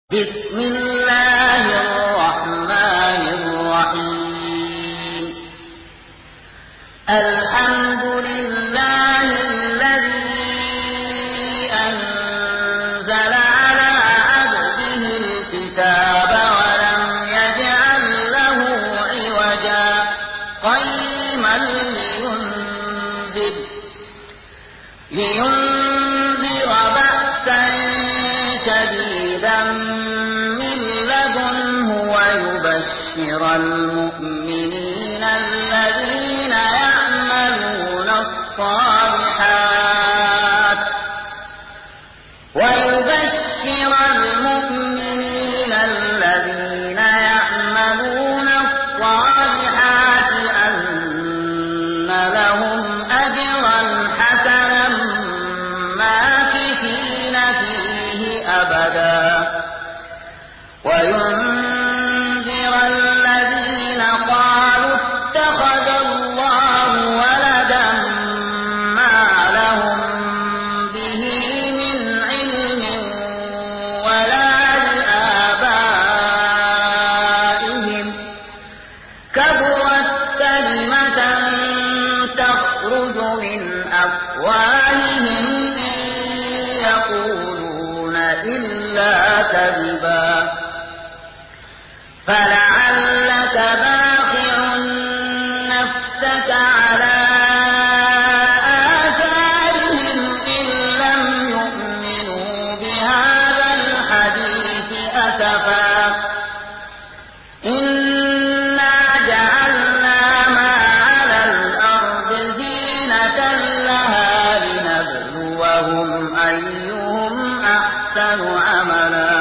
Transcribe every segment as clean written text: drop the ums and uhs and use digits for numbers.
بسم الله الرحمن الرحيم. الحمد لله الذي أنزل على عبده الكتاب ولم يجعل له عوجا قيما لينذر بأسا شديدا من لدنه ويبشر المؤمنين الذين يعملون الصالحات أن لهم أجرا حسنا ماكثين فيه أبدا وينذر الذين قالوا اتخذ الله ولدا ما لهم به من علم ولا لآبائهم كبرت كلمة تخرج من أفواههم إن يقولون إلا كذبا فلعلك باخع نفسك على آثارهم إن لم يؤمنوا بهذا الحديث أسفا إنا جعلنا ما على الأرض زينة لها لنبلوهم أيهم أحسن عملا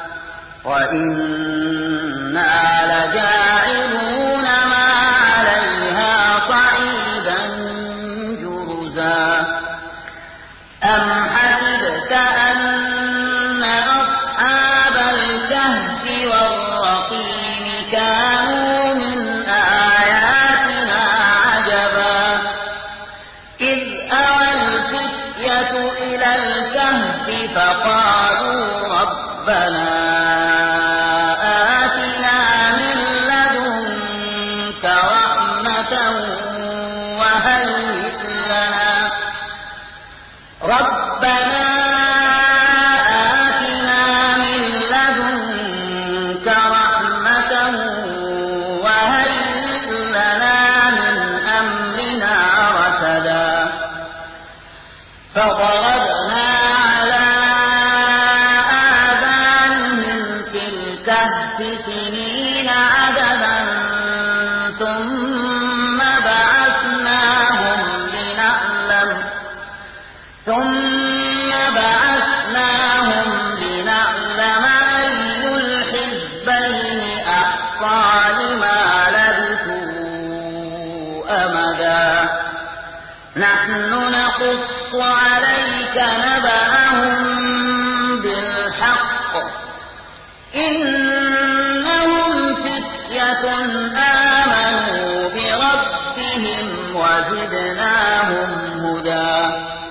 وإنا لجاعلون ما عليها صعيدا جرزا أم حسبت أن أصحاب الكهف والرقيم كانوا من آياتنا عجبا إذ أوى الفتية إلى الكهف فقالوا ربنا آتنا من لدنك رحمة وهيئ لنا من أمرنا رشدا فضربنا على آذانهم في الكهف سنين عددا ثم بعثناهم لنعلم أي الحزبين أحصى لما لبثوا أمدا نحن نقص عليك نبأهم بالحق إنهم فتية آمنوا بربهم وزدناهم هدى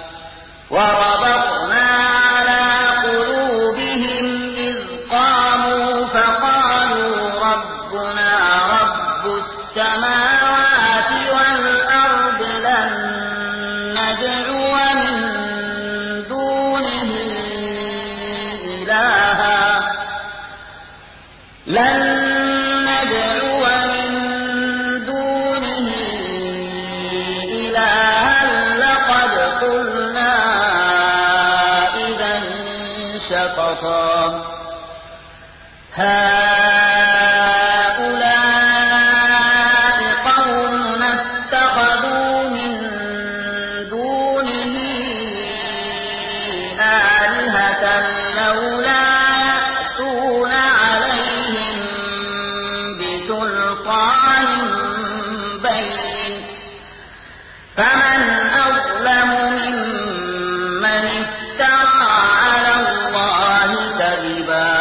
وربطنا على قلوبهم إذ قاموا فقالوا ربنا رب السماوات والأرض لن ندعو من دونه إلها لقد قلنا إذا شططا هؤلاء قوم اتخذوا من دونه آلهة لولا يأتون عليهم بسلطان بين فمن أظلم ممن افترى على الله كذبا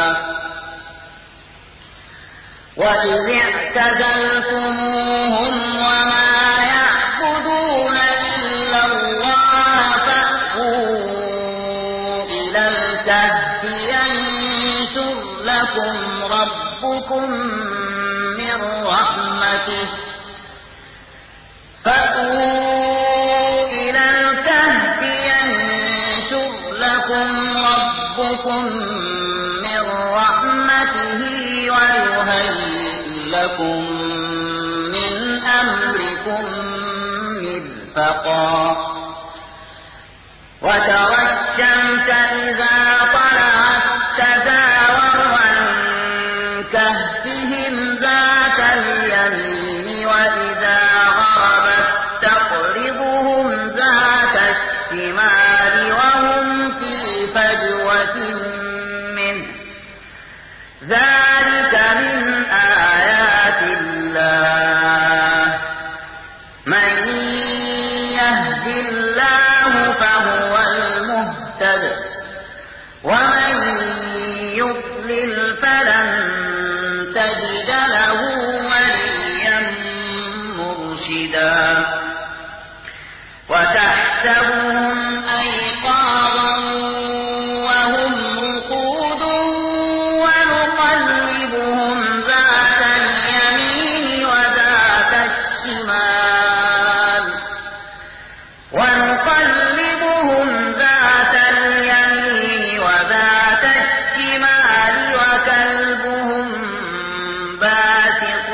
وإذ اعتزلتموهم وما يعبدون إلا الله فأووا إلى الكهف ينشر لكم ربكم من رحمته فأووا إلى الكهف ينشر لكم ربكم من رحمته ويهيئ لكم من أمركم مرفقا وترى الشمس إذا طلعت تزاور عن كهفهم ذات اليمين وإذا غربت تقرضهم ذات الشمال وهم في فجوة منه ذلك من آيات الله من يهد الله فهو المهتد ومن يضلل فلن تجد له وليا مرشدا وتحسبهم أيقاظا وهم رقود ونقلبهم ذات اليمين وذات الشمال وكلبهم باسط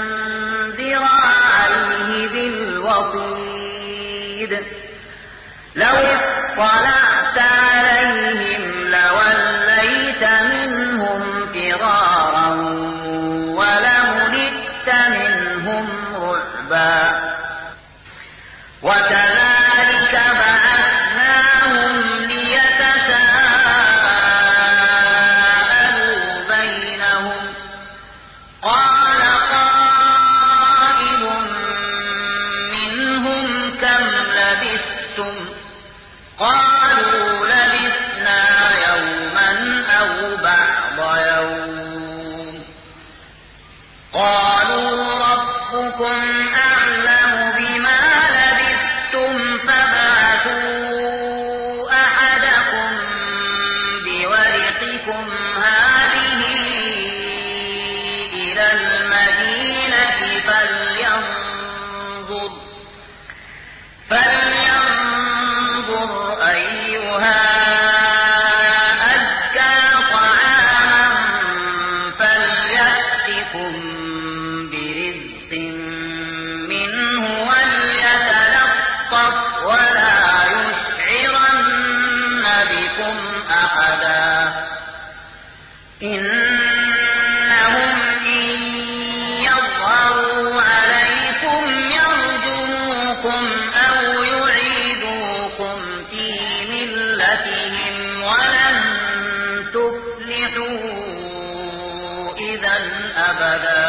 ذراعيه بالوصيد لو اطلعت عليهم لوليت منهم فرارا ولملئت منهم رعبا وكذلك بعثناهم ليتساءلوا بينهم قال قائل منهم كم لبثتم قالوا لبثنا يوما أو بعض يوم قالوا ربكم أعلم بما لبثتم فابعثوا أحدكم بورقكم هذه إلى المدينة فلينظر أيها أزكى طعاما فليأتكم برزق منه وليتلطف ولا يشعرن بكم أحدا إنهم إن يظهروا عليكم يرجموكم أو يعيدوكم في ملتهم ولن تفلحوا إذا أبدا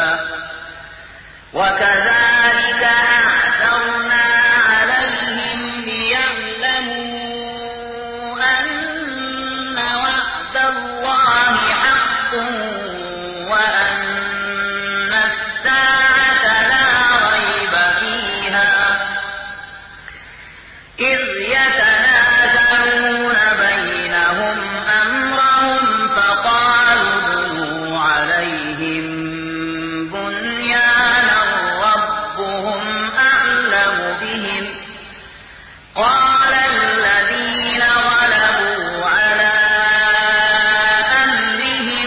وكذلك أعثرنا عليهم ليعلموا أن وعد الله حق وأن الساعة لا ريب فيها إذ يتنازعون بينهم أمرهم فقالوا ابنوا عليهم بنيانا ربهم أعلم بهم قال الذين غلبوا على أمرهم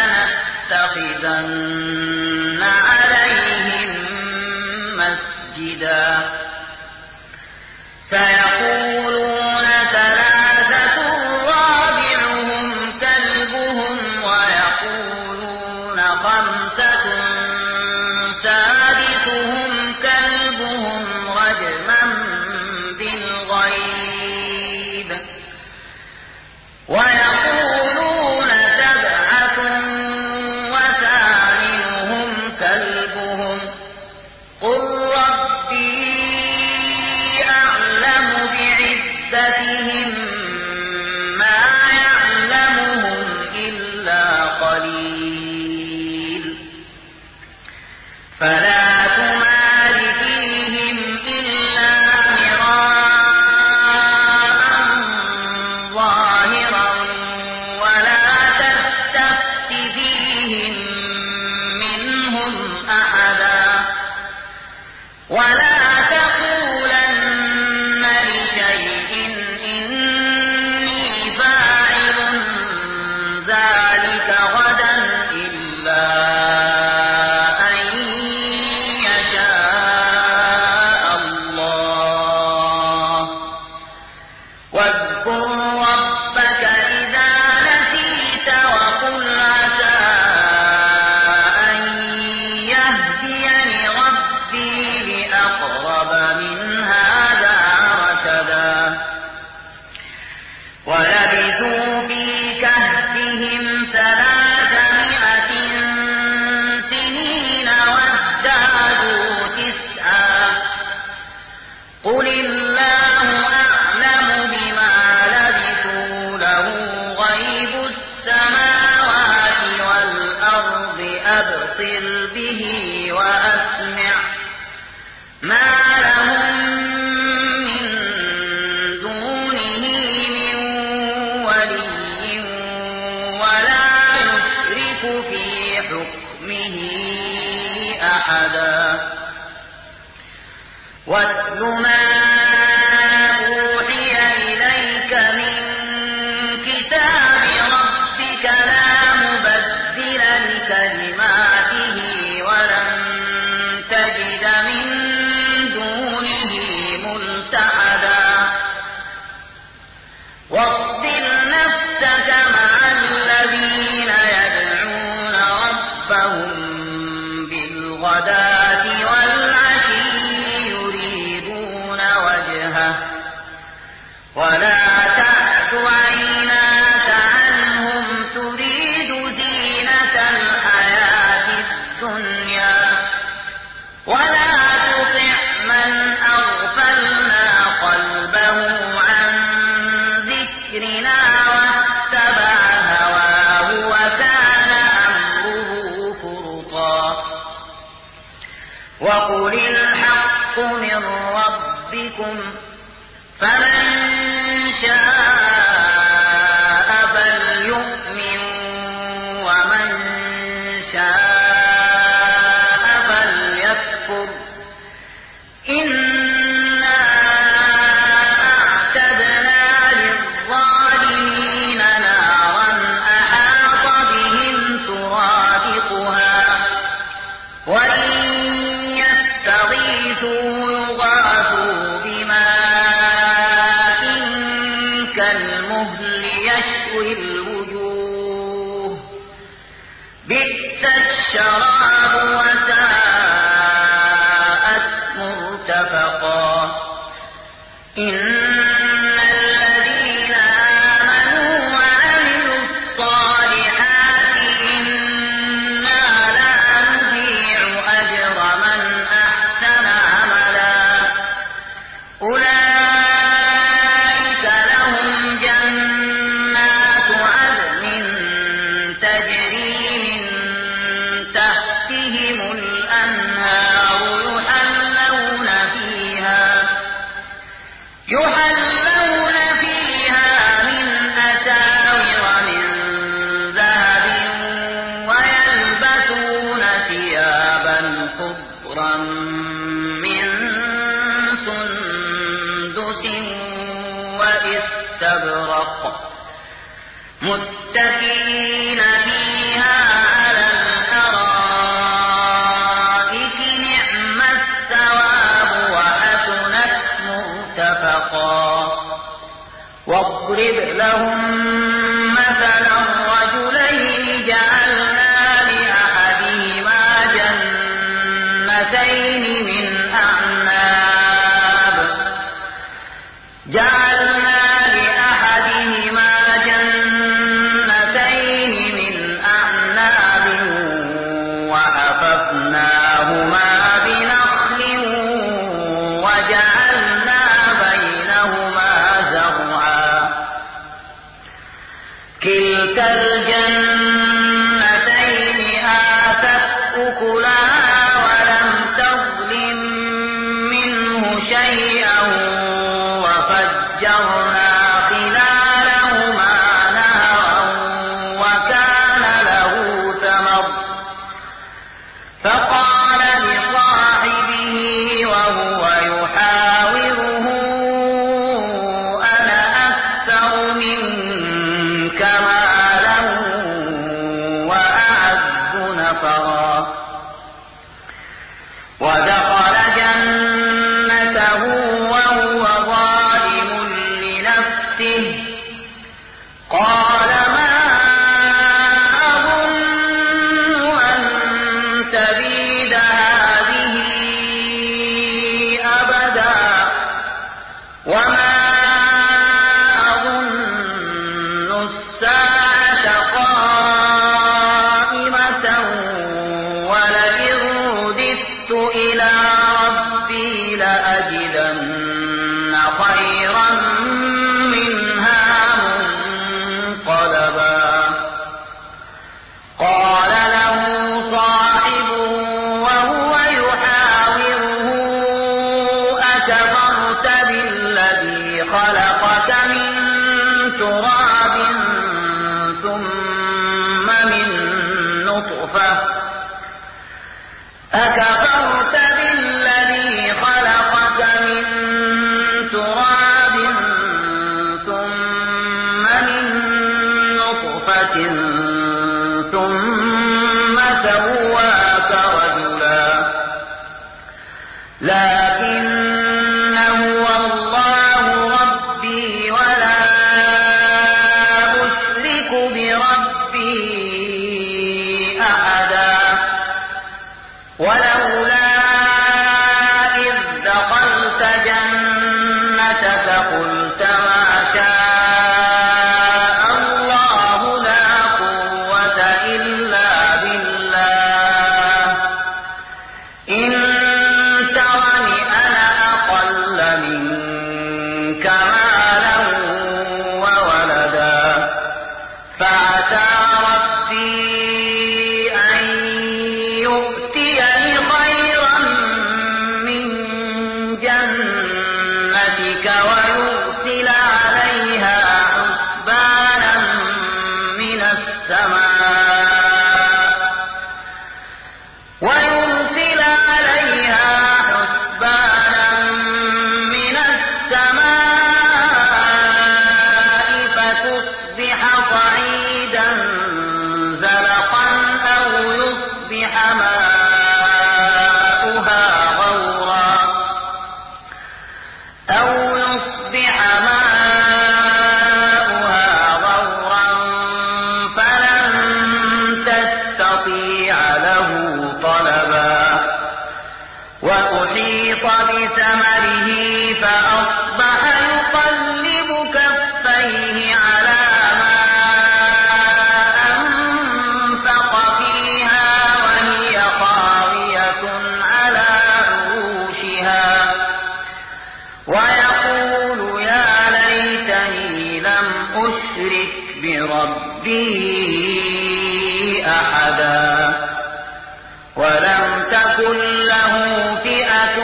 لنتخذن عليهم مسجدا سيقولون ثلاثة رابعهم كلبهم ويقولون خمسة سادسهم كلبهم رجما بالغيب ويقولون سبعة وثامنهم فمن شاء فليؤمن ومن شاء فليكفر إنا أعتدنا للظالمين نارا أحاط بهم سرادقها وإن يستغيثوا يغاثوا بماء كالمهل يشوي الوجوه بئس الشراب وساءت مرتفقا إن الذين آمنوا وعملوا الصالحات إنا لا نضيع أجر من أحسن عملا أولئك لهم جنات عدن تجري من تحتهم الأنهار يحلون فيها من أساور من ذهب ويلبسون ثيابا خضرا من سندس واستبرق متكئين فيها على الأرائك نعم الثواب وحسنت مرتفقا واضرب لهم مثلا رجلين جعلنا لأحدهما جنتين من أعناب وحففناهما بنخل وجعلنا بينهما زرعا كلتا الجنتين آتت أكلها ولم تظلم منه شيئا وفجرنا خلالهما نهرا وكان له ثمر فقال لصاحبه وهو يحاوره أنا أكثر منك مالا وأعز نفرا ودخل جنته وهو ظالم لنفسه قال ما أظن أن تبيد هذه أبدا وما أظن الساعة قائمة ولئن رددت إلى ربي لأجدن خيرا منها منقلبا قال له صاحبه وهو يحاوره أكفرت بالذي خلقك من تراب ثم من نطفة أكفرت بالذي خلقك من تراب ثم من نطفة ثم سواك رجلا لكن هو الله ربي ولا أشرك بربي أحدا ولولا إذ دخلت جنتك قلت ما شاء الله لا قوة إلا بالله إن ترني أنا أقل منك مالا وولدا فعسى ربي أن يؤتيني أحدا ولم تكن له فئة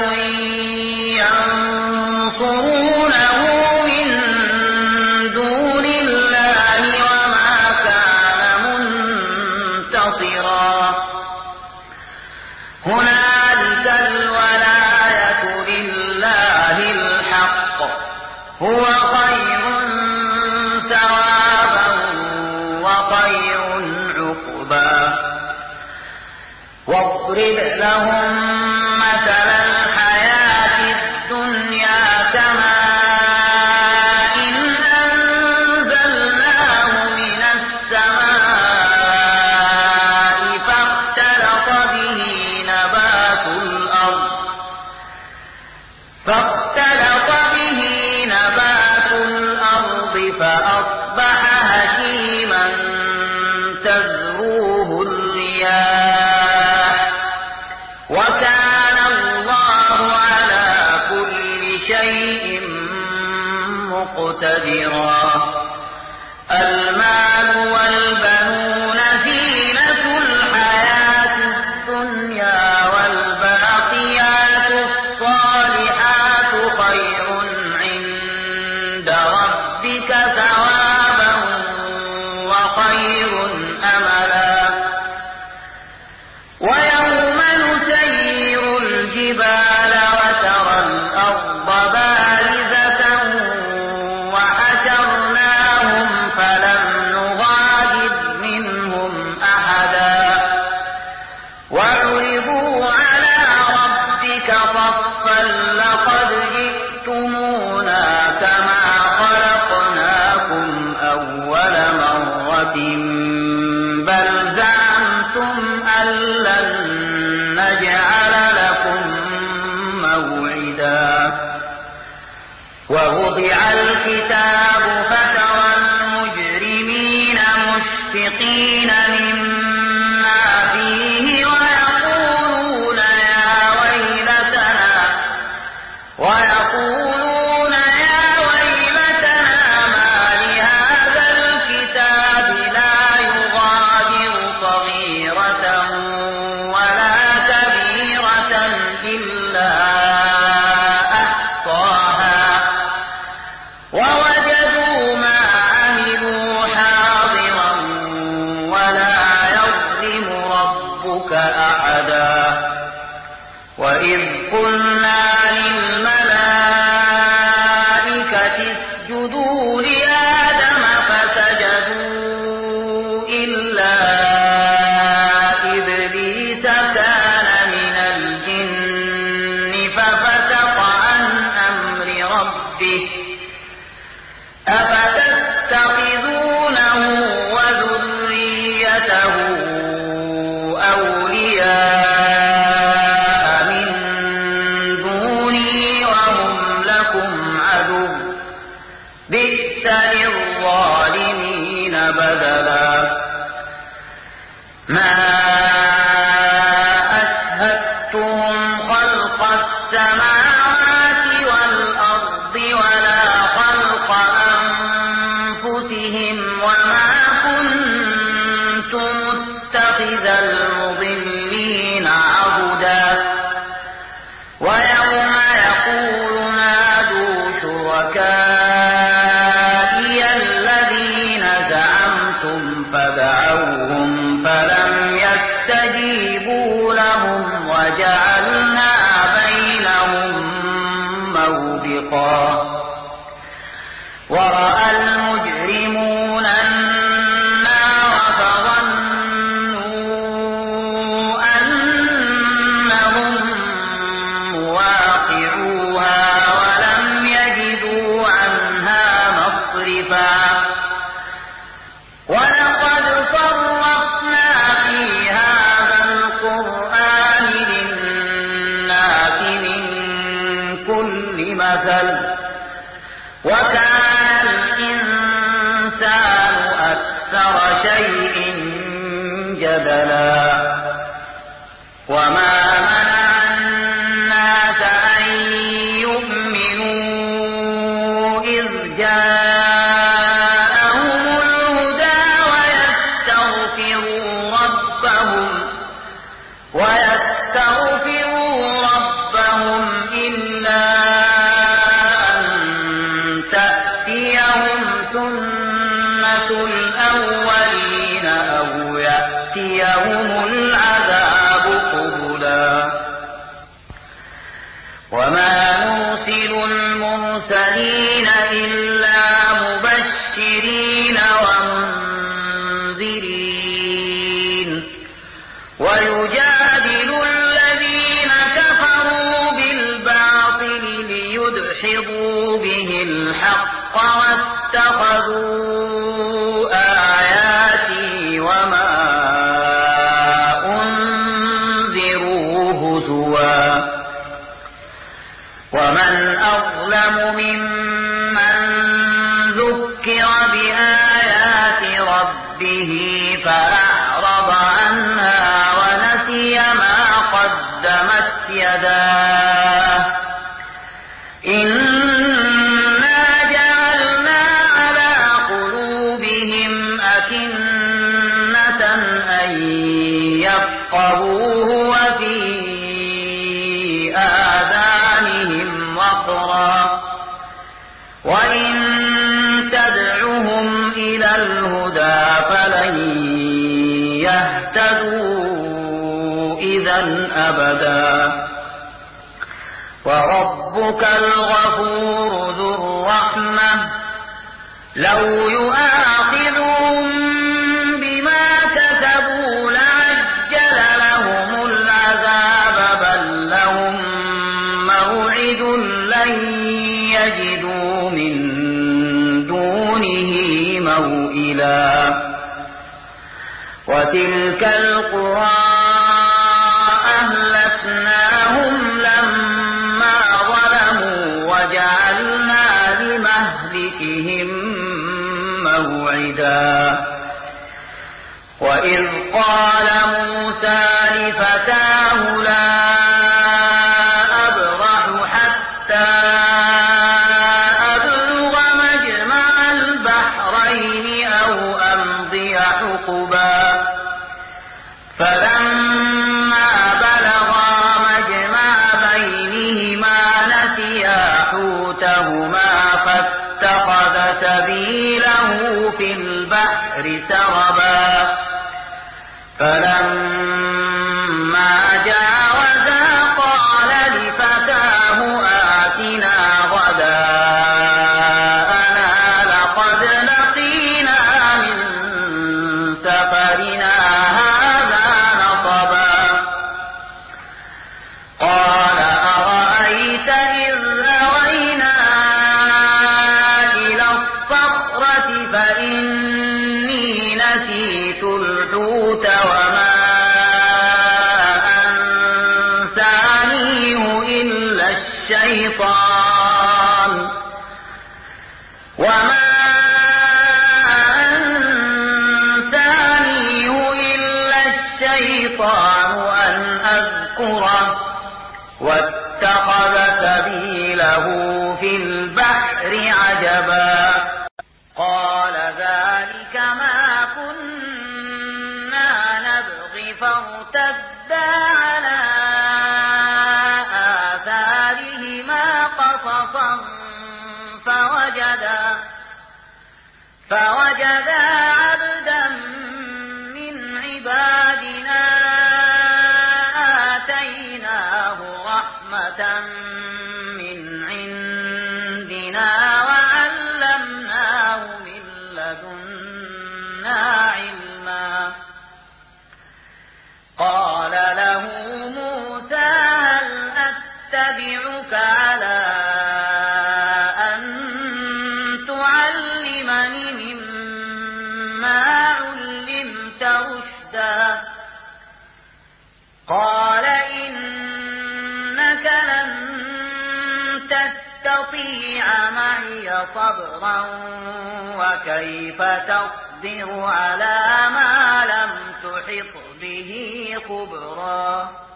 ينصرونه من دون الله وما كان منتصرا هنالك الولاية لله الحق هو خير ثوابا وخير عقبا واضرب لهم مثل الحياة الدنيا كماء أنزلناه من السماء فاختلط به نبات الأرض فأصبح هشيما تذروه الرياح وكان الله على كل شيء مقتدرا المال والبنون زينة الحياة الدنيا والباقيات الصالحات خير عند ربك ثوابا وخير أملا ويوم نسير الجبال وترى الأرض بارزة وحشرناهم فلم نغادر منهم أحدا وعرضوا على ربك صفا لقد جئتمونا كما خلقناكم أول مرة بل زعمتم أن لن نجعل لكم موعدا ووضع الكتاب فترى المجرمين مشفقين مما فيه ويقولون يا ويلتنا ما لهذا الكتاب لا يغادر صغيرة ولا كبيرة إلا أحصاها ووجدوا ما عملوا حاضرا ولا يظلم ربك أحدا وإذ قلنا للملائكة اسجدوا لآدم فسجدوا إلا إبليس كان من الجن ففسق عن أمر ربه أفتتخذونه وذريته أولياء من دوني وهم لكم عدو بئس للظالمين بدلا ما أشهدتهم خلق السماوات والأرض ولا خلق أنفسهم وما كنت متخذ المضلين عضدا ويوم يقول نادوا شركائي الذين زعمتم فدعوهم فلم يستجيبوا لهم وجعلنا بينهم موبقا ورأى المجرمون النار فظنوا أنهم مواقعوها ولم يجدوا عنها مصرفا ولقد صرفنا في هذا القرآن للناس من كل مثل وكان الإنسان أكثر شيء جدلا وما منع الناس أن يؤمنوا إذ جاءهم الهدى ويستغفروا ربهم ويستغفروا ربهم إلا أن تأتيهم سنة الأولين أو يأتيهم العذاب قبلا وما نرسل المرسلين إلا مبشرين ومنذرين ويجادل الذين كفروا بالباطل ليدحضوا به الحق واتخذوا آياتي وما أنذروا هزوا ومن أظلم ممن ذكر بآيات ربه فأعرض عنها ونسي ما قدمت يداه إنا جعلنا على قلوبهم أكنة أن يفقهوه وفي آذانهم وقرا وإن تدعهم إلى الهدى فلن يهتدوا إذا أبدا وربك الغفور ذو الرحمة لو يؤاخذهم بما كسبوا لعجل لهم العذاب بل لهم موعد لن يجدوا من دونه موئلا وتلك القرى أهلكناهم لما ظلموا وجعلنا لمهلكهم موعدا وإذ قال موسى لفتاه لا أبرح حتى أبلغ مجمع البحرين أو أمضي حقبا فلما بلغا مجمع بينهما نسيا حوتهما فاتخذ سبيله في البحر سربا فلما جاوزا قال لفتاه آتنا غداءنا لقد لقينا من سفرنا هذا نصبا قال أرأيت إذ أوينا إلى الصخرة فإني نسيت الحوت وما أنسانيه إلا الشيطان أن أذكره واتخذ سبيله في البحر عجبا قال ذلك ما كنا نبغي فارتدا على آثارهما قصصا فوجدا عبدا من عبادنا آتيناه رحمة من عندنا وعلمناه من لدنا علما قال له موسى هل أتبعك على أن تعلمني مما علمت رشدا قال إنك لن تستطيع معي صبرا وكيف تصبر على ما لم تحط به خبرا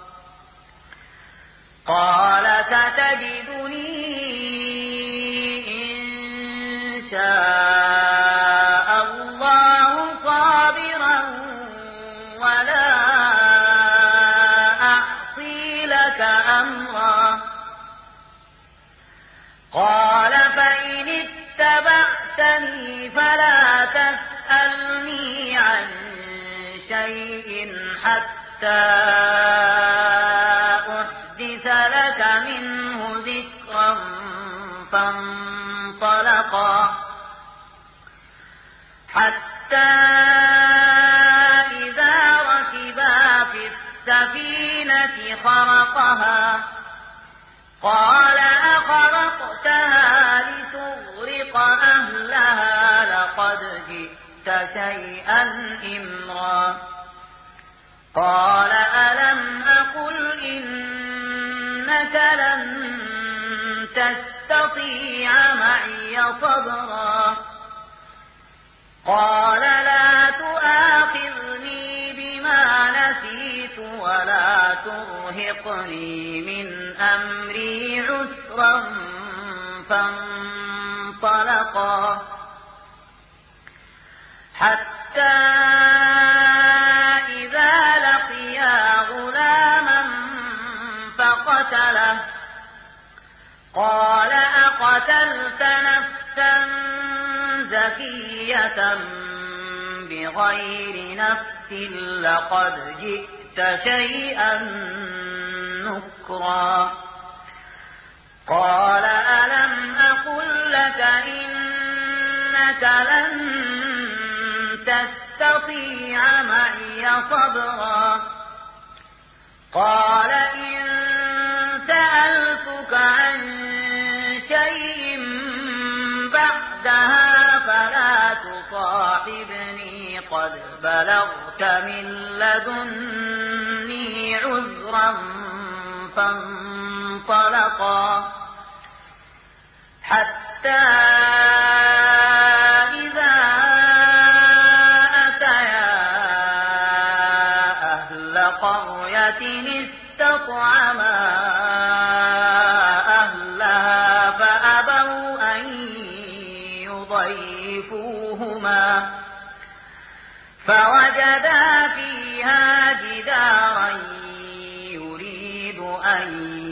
قال ستجدني إن شاء الله صابرا ولا حتى أحدث لك منه ذكرا فانطلقا حتى إذا ركبا في السفينة خرقها قال أخرقتها لتغرق أهلها لقد جئت شيئا إمرا قال ألم أقل إنك لن تستطيع معي صبرا قال لا تؤاخذني بما نسيت ولا ترهقني من أمري عسرا فانطلقا حتى إذا لقيا غلاما فقتله قال أقتلت نفسا زكية بغير نفس لقد جئت شيئا نكرا قال ألم أقل لك إنك لن تستطيع معي صبرا قال إن سألتك عن شيء بعدها فلا تصاحبني قد بلغت من لدني عذرا فانطلقا حتى إذا أتيا أهل قرية استطعما أهلها فأبوا أن يضيفوهما فوجدا فيها جدارا يريد أن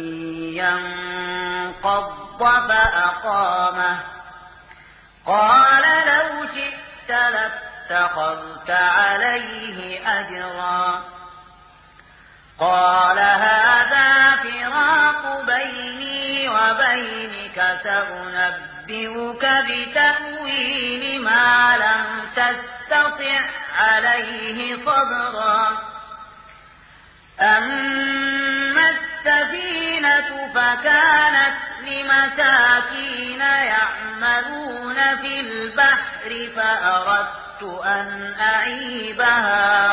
ينقض فأقامه قال لو شئت لاتخذت عليه أجرا قال هذا فراق بيني وبينك سأنبئك بتأويل ما لم تستطع عليه صبرا أما السفينة فكانت لمساكين يعملون في البحر فأردت أن أعيبها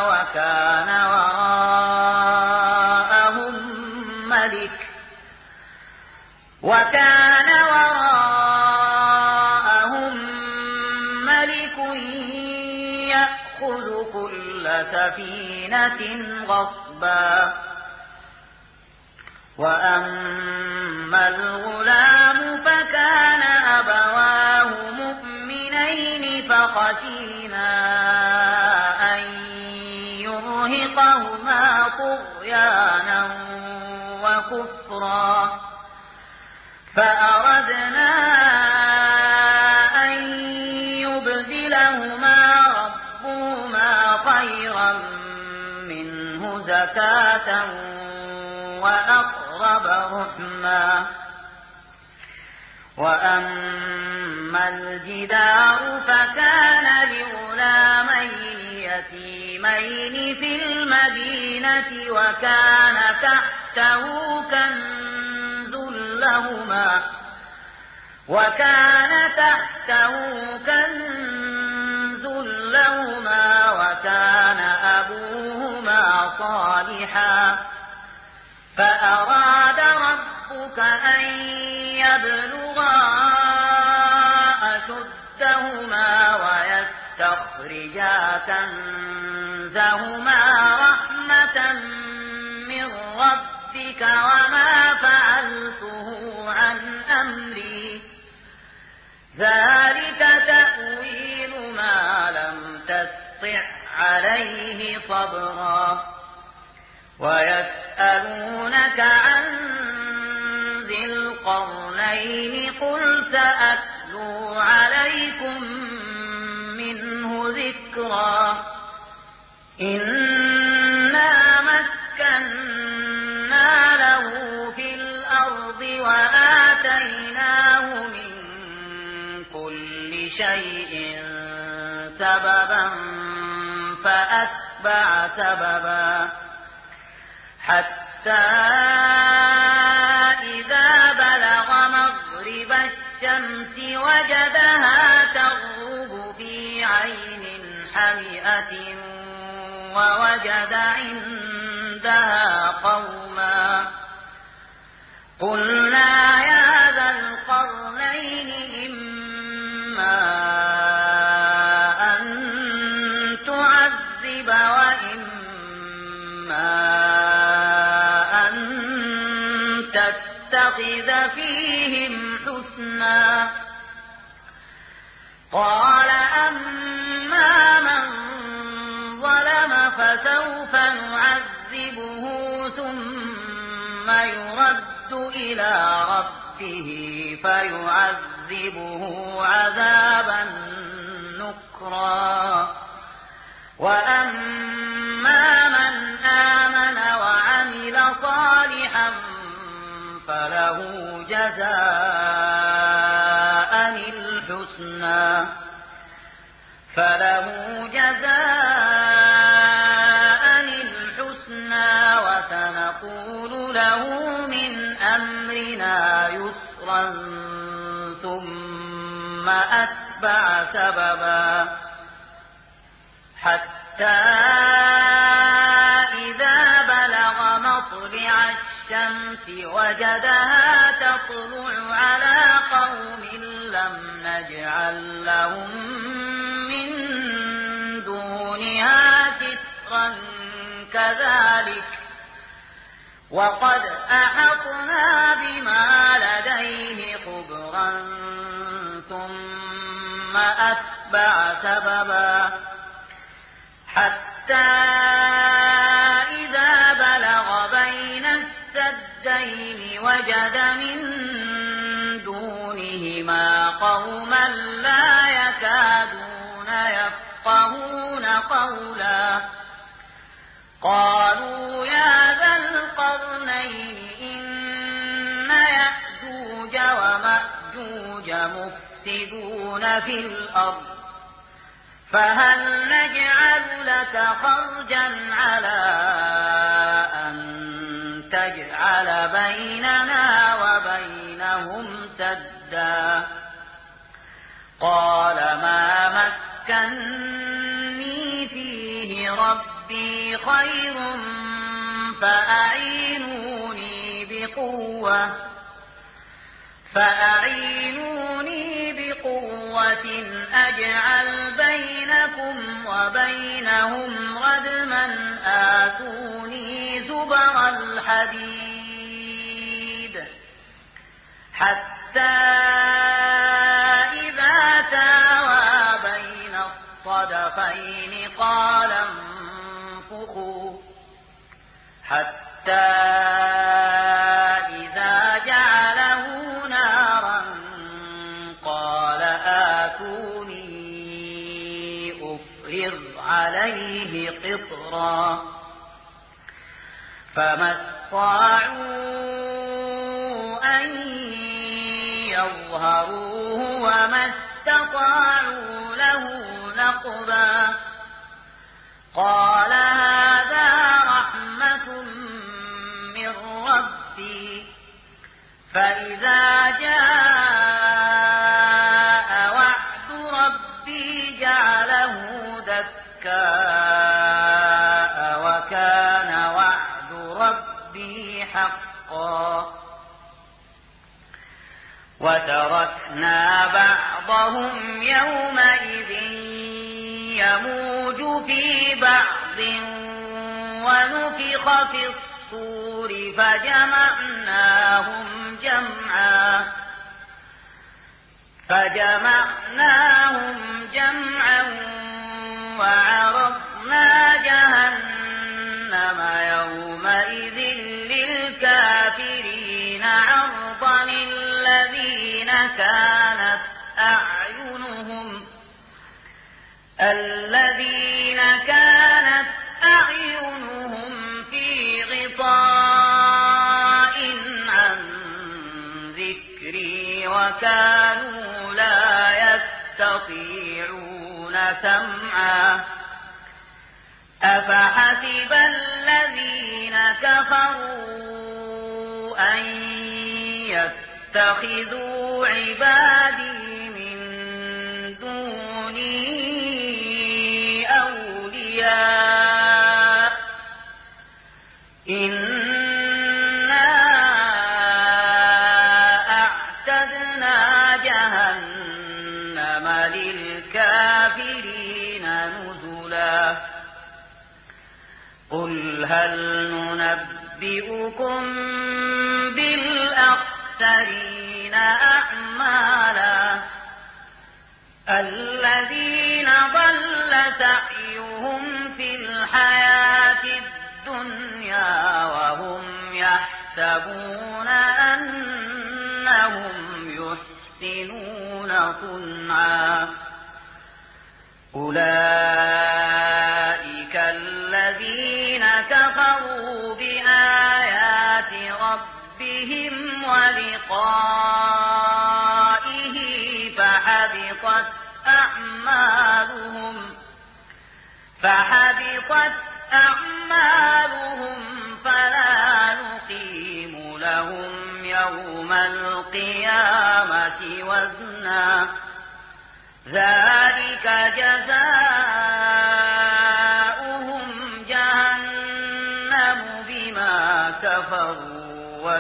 وكان وراءهم ملك يأخذ كل سفينة غصبا وأما الغلام فكان أبواه مؤمنين فخشينا أن يرهقهما طغيانا وكفرا فأردنا أن يبدلهما ربهما خيرا منه زكاة وأقرب رحما وأما الجدار فكان لغلامين يتيمين في المدينة وكان تحته كنز لهما وكان أبوهما صالحا فأراد ربك أن يبلغا أشدهما ويستخرجا كنزهما رحمة من ربك وما فعلته عن أمري ذلك تأويل ما لم تستطع عليه صبرا ويسألونك عن ذي القرنين قل سأتلو عليكم منه ذكرا إنا مكنا له في الأرض وآتيناه من كل شيء سببا فأتبع سببا حتى إذا بلغ مغرب الشمس وجدها تغرب في عين حمئة ووجد عندها قوما قلنا يا ذا القرنين إما أن تعذب وإما أن تتخذ فيهم حسنا قال أما من ظلم فسوف نعذبه ثم يرد إلى ربه فيعذبه عذابا نكرا وأما من آمن وعمل صالحا فله جزاء الحسنى وسنقول له من أمرنا يسرا ثم أتبع سببا حتى إذا بلغ مطلع الشمس وجدها تطلع على قوم لم نجعل لهم من دونها سترا كذلك وقد أحطنا بما لديه خبرا ثم أتبع سببا حتى إذا بلغ بين السدين وجد من دونهما قوما لا يكادون يفقهون قولا قالوا يا ذا القرنين إن يأجوج ومأجوج مفسدون في الأرض فهل نجعل لك خرجا على أن تجعل بيننا وبينهم سدا قال ما مكني فيه ربي خير فأعينوني بقوة أجعل بينكم وبينهم ردما آتوني زبر الحديد حتى إذا ساوى بين الصدفين قال انفخوا حتى إذا جعله نارا قال آتوني أفرغ عليه قطرا فما استطاعوا أن يظهروه وما استطاعوا له نقبا قال هذا رحمة من ربي فإذا جاء وعد ربي جعله دكاء وكان وعد ربي حقا وتركنا بعضهم يومئذ يموج في بعض ونفخ في الصور فجمعناهم جمعا وعرضنا جهنم يومئذ للكافرين عرضا الذين كانت أعينهم في سمعا أفحسب الذين كفروا أن يتخذوا عبادي من دوني أولياء إنا أعتدنا جهنم للكافرين نزلا قل هل ننبئكم بالأخسرين أعمالا الذين ضل سعيهم في الحياة الدنيا وهم يحسبون أنهم يحسنون صنعا أولئك الذين كفروا بآيات ربهم ولقائه فحبطت أعمالهم فلا نقيم لهم يوم القيامة وزنا ذلك جزاؤهم جهنم بما كفروا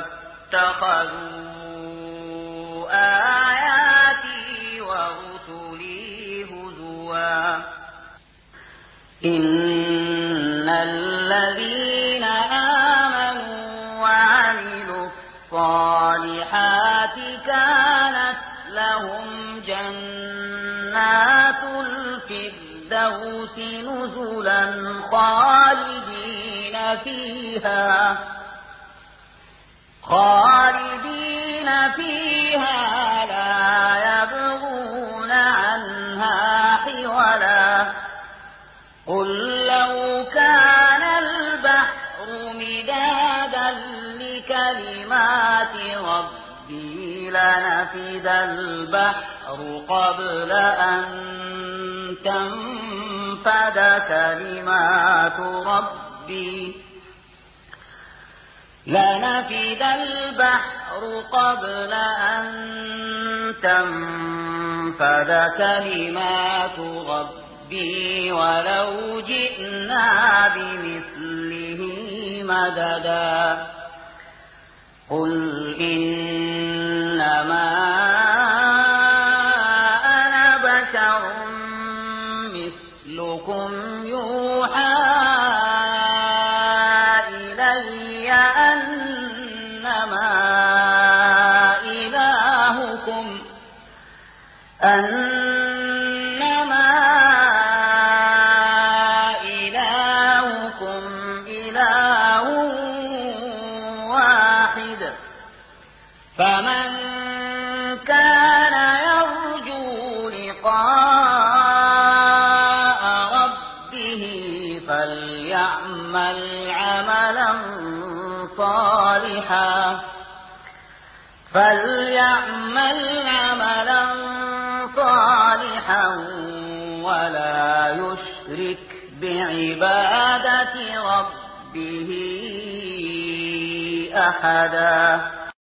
واتخذوا آياتي ورسلي هزوا إن الذين آمنوا وعملوا الصالحات كانت لهم جنات الفردوس نزلا خالدين فيها لا يبغون عنها حولا قل لو كان البحر مدادا لكلمات ربي لنفد البحر قبل أن تنفد كلمات ربي لنفد البحر قبل أن تنفد كلمات ربي ولو جئنا بمثله مددا قل إنما أنا بشر مثلكم يوحى إلي أنما إلهكم إله واحد فمن كان يرجو لقاء ربه فليعمل عملا صالحا ولا يشرك بعبادة ربه أحدا.